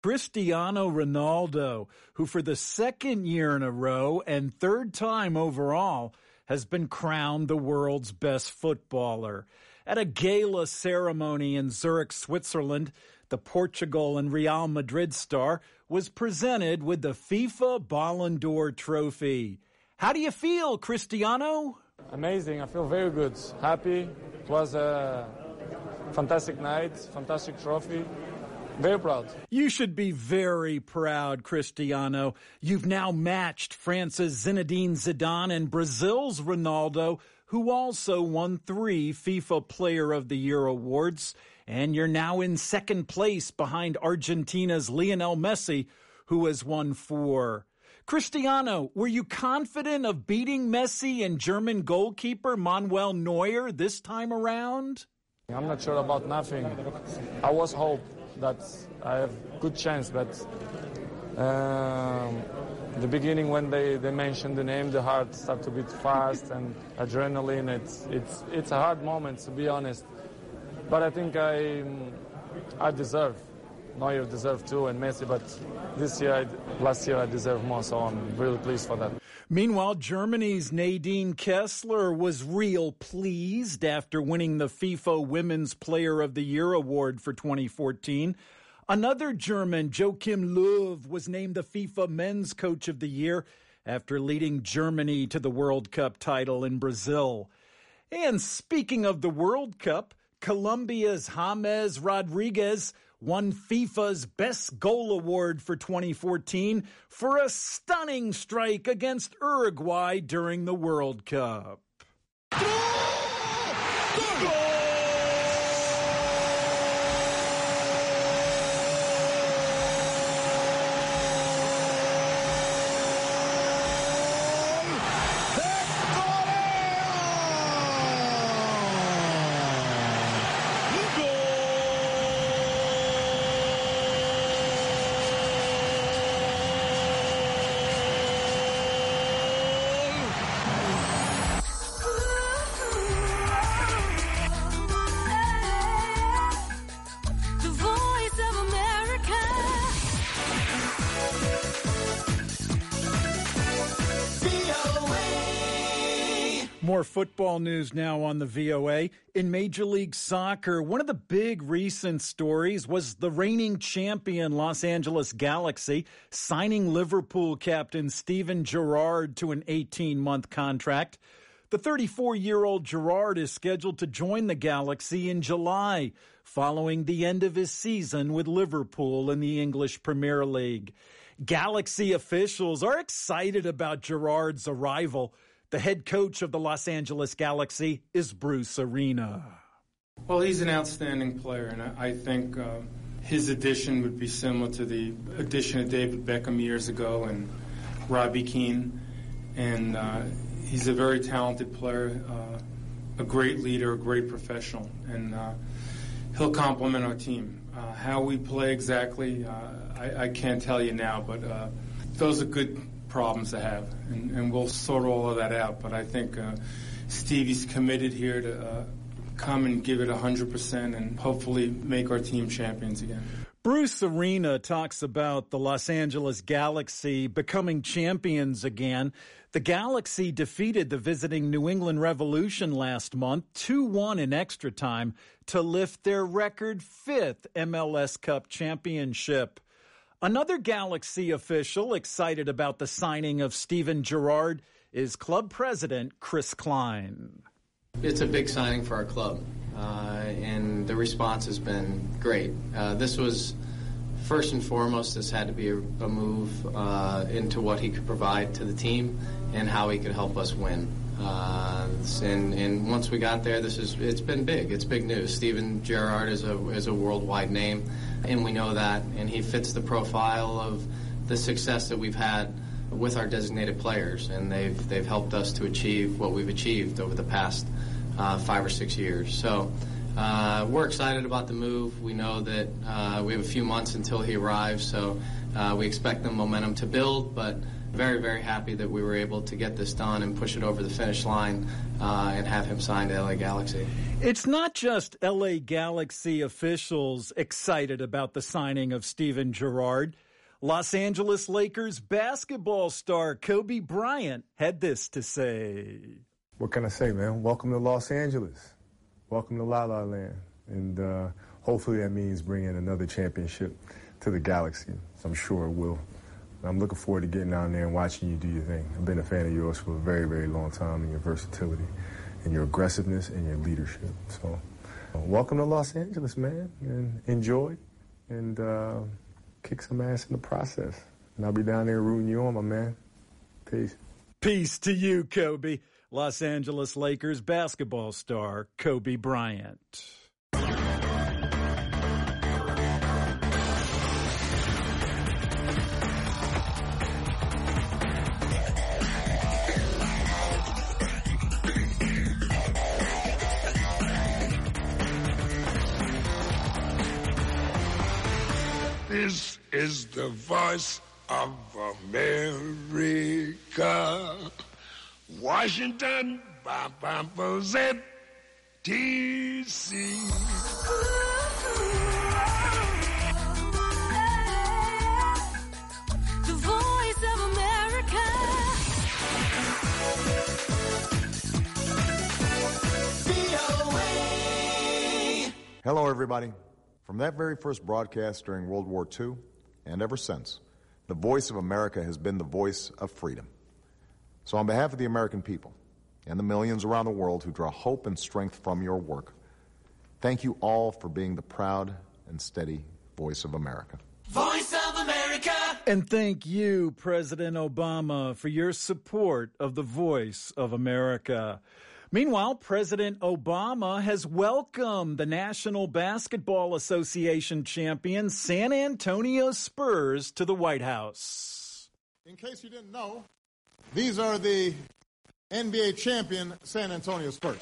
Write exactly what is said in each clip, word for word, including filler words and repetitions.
Cristiano Ronaldo, who for the second year in a row and third time overall has been crowned the world's best footballer. At a gala ceremony in Zurich, Switzerland, the Portugal and Real Madrid star was presented with the FIFA Ballon d'Or trophy. How do you feel, Cristiano? Amazing. I feel very good. Happy. It was a fantastic night, fantastic trophy. Very proud. You should be very proud, Cristiano. You've now matched France's Zinedine Zidane and Brazil's Ronaldo, who also won three FIFA Player of the Year awards. And you're now in second place behind Argentina's Lionel Messi, who has won four. Cristiano, were you confident of beating Messi and German goalkeeper Manuel Neuer this time around? I'm not sure about nothing. I was hope that I have good chance, but um, the beginning when they, they mentioned the name, the heart started to beat fast and adrenaline. It's it's it's a hard moment, to be honest. But I think I I deserve. Neuer deserved too, and Messi. But this year, I, last year, I deserve more. So I'm really pleased for that. Meanwhile, Germany's Nadine Kessler was real pleased after winning the FIFA Women's Player of the Year award for twenty fourteen. Another German, Joachim Löw, was named the FIFA Men's Coach of the Year after leading Germany to the World Cup title in Brazil. And speaking of the World Cup, Colombia's James Rodriguez won FIFA's Best Goal Award for twenty fourteen for a stunning strike against Uruguay during the World Cup. More football news now on the V O A. In Major League Soccer, one of the big recent stories was the reigning champion Los Angeles Galaxy signing Liverpool captain Steven Gerrard to an eighteen-month contract. The thirty-four-year-old Gerrard is scheduled to join the Galaxy in July, following the end of his season with Liverpool in the English Premier League. Galaxy officials are excited about Gerrard's arrival. The head coach of the Los Angeles Galaxy is Bruce Arena. Well, he's an outstanding player, and I, I think uh, his addition would be similar to the addition of David Beckham years ago and Robbie Keane. And uh, he's a very talented player, uh, a great leader, a great professional, and uh, he'll complement our team. Uh, how we play exactly, uh, I, I can't tell you now, but uh, those are good problems to have, and, and we'll sort all of that out. But I think uh, Stevie's committed here to uh, come and give it one hundred percent and hopefully make our team champions again. Bruce Arena talks about the Los Angeles Galaxy becoming champions again. The Galaxy defeated the visiting New England Revolution last month, two one in extra time, to lift their record fifth M L S Cup championship. Another Galaxy official excited about the signing of Steven Gerrard is club president Chris Klein. It's a big signing for our club, uh, and the response has been great. Uh, this was, first and foremost, this had to be a, a move uh, into what he could provide to the team and how he could help us win. Uh, and, and once we got there, this is it's been big. It's big news. Steven Gerrard is a is a worldwide name, and we know that, and he fits the profile of the success that we've had with our designated players, and they've they've helped us to achieve what we've achieved over the past uh, five or six years. So uh, we're excited about the move. We know that uh, we have a few months until he arrives, so uh, we expect the momentum to build, but very, very happy that we were able to get this done and push it over the finish line uh, and have him sign to L A Galaxy. It's not just L A Galaxy officials excited about the signing of Steven Gerrard. Los Angeles Lakers basketball star Kobe Bryant had this to say. What can I say, man? Welcome to Los Angeles. Welcome to La La Land. And uh, hopefully that means bringing another championship to the Galaxy. I'm sure it will. I'm looking forward to getting down there and watching you do your thing. I've been a fan of yours for a very, very long time, and your versatility and your aggressiveness and your leadership. So uh, welcome to Los Angeles, man, and enjoy and uh, kick some ass in the process. And I'll be down there rooting you on, my man. Peace. Peace to you, Kobe. Los Angeles Lakers basketball star Kobe Bryant. This is the voice of America. Washington, D C The voice of America. V O A. Hello, everybody. From that very first broadcast during World War Two, and ever since, the Voice of America has been the voice of freedom. So on behalf of the American people and the millions around the world who draw hope and strength from your work, thank you all for being the proud and steady voice of America. Voice of America. And thank you, President Obama, for your support of the Voice of America. Meanwhile, President Obama has welcomed the National Basketball Association champion San Antonio Spurs to the White House. In case you didn't know, these are the N B A champion San Antonio Spurs.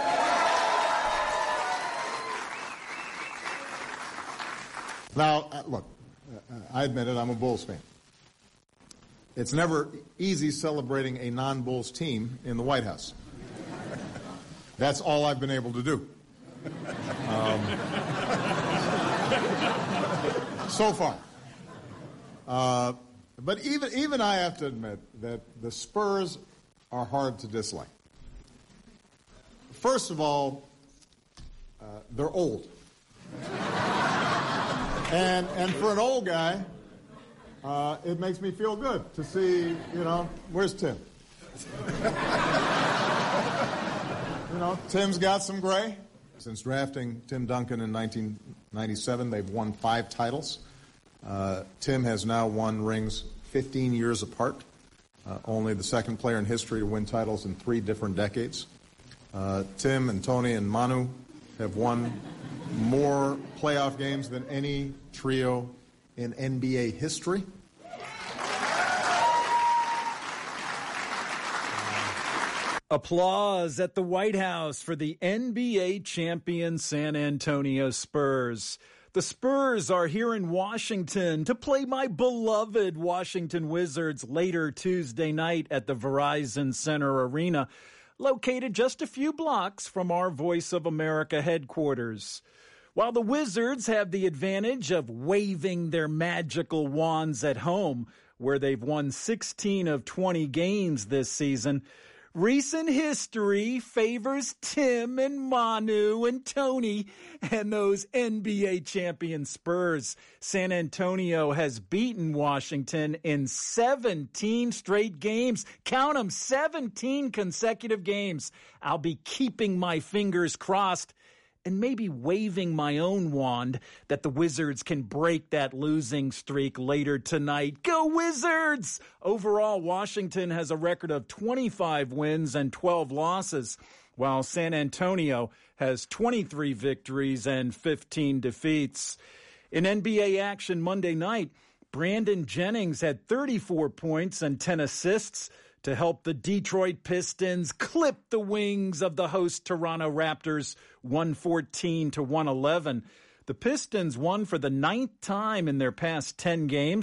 Now, uh, look, uh, I admit it, I'm a Bulls fan. It's never easy celebrating a non-Bulls team in the White House. That's all I've been able to do. Um, so far. Uh, but even even I have to admit that the Spurs are hard to dislike. First of all, uh, they're old. and and for an old guy, uh, it makes me feel good to see, you know, where's Tim? You know, Tim's got some gray. Since drafting Tim Duncan in nineteen ninety-seven, they've won five titles. Uh, Tim has now won rings fifteen years apart, uh, only the second player in history to win titles in three different decades. Uh, Tim and Tony and Manu have won more playoff games than any trio in N B A history. Applause at the White House for the N B A champion San Antonio Spurs. The Spurs are here in Washington to play my beloved Washington Wizards later Tuesday night at the Verizon Center Arena, located just a few blocks from our Voice of America headquarters. While the Wizards have the advantage of waving their magical wands at home, where they've won sixteen of twenty games this season, recent history favors Tim and Manu and Tony and those N B A champion Spurs. San Antonio has beaten Washington in seventeen straight games. Count them, seventeen consecutive games. I'll be keeping my fingers crossed and maybe waving my own wand that the Wizards can break that losing streak later tonight. Go Wizards! Overall, Washington has a record of twenty-five wins and twelve losses, while San Antonio has twenty-three victories and fifteen defeats. In N B A action Monday night, Brandon Jennings had thirty-four points and ten assists to help the Detroit Pistons clip the wings of the host Toronto Raptors one fourteen to one eleven. The Pistons won for the ninth time in their past ten games,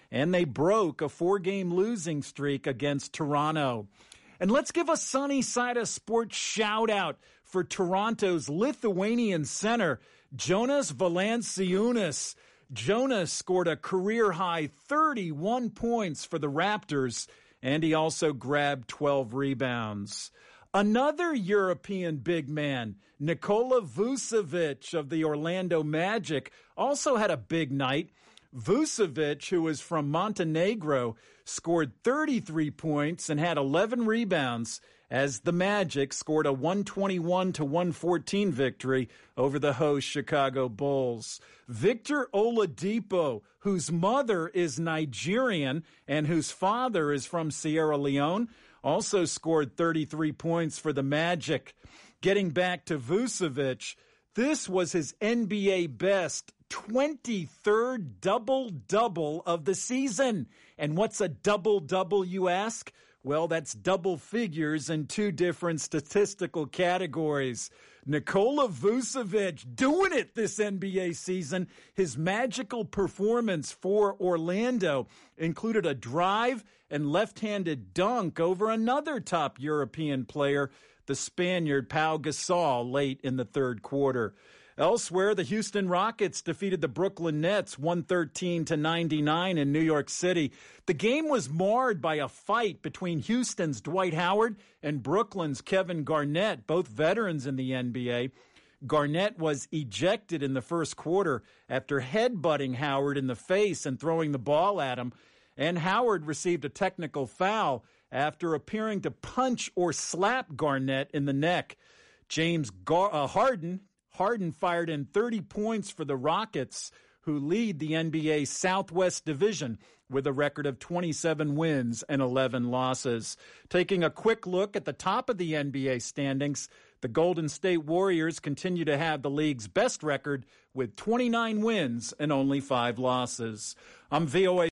and they broke a four-game losing streak against Toronto. And let's give a sunny side of sports shout-out for Toronto's Lithuanian center, Jonas Valanciunas. Jonas scored a career-high thirty-one points for the Raptors, and he also grabbed twelve rebounds. Another European big man, Nikola Vucevic of the Orlando Magic, also had a big night. Vucevic, who is from Montenegro, scored thirty-three points and had eleven rebounds as the Magic scored a one twenty-one to one fourteen victory over the host Chicago Bulls. Victor Oladipo, whose mother is Nigerian and whose father is from Sierra Leone, also scored thirty-three points for the Magic. Getting back to Vucevic, this was his N B A best twenty-third double-double of the season. And what's a double-double, you ask? Well, that's double figures in two different statistical categories. Nikola Vucevic doing it this N B A season. His magical performance for Orlando included a drive and left-handed dunk over another top European player, the Spaniard Pau Gasol, late in the third quarter. Elsewhere, the Houston Rockets defeated the Brooklyn Nets one thirteen to ninety-nine in New York City. The game was marred by a fight between Houston's Dwight Howard and Brooklyn's Kevin Garnett, both veterans in the N B A. Garnett was ejected in the first quarter after headbutting Howard in the face and throwing the ball at him, and Howard received a technical foul after appearing to punch or slap Garnett in the neck. James Gar- uh, Harden Harden fired in thirty points for the Rockets, who lead the N B A Southwest Division with a record of twenty-seven wins and eleven losses. Taking a quick look at the top of the N B A standings, the Golden State Warriors continue to have the league's best record with twenty-nine wins and only five losses. I'm V O A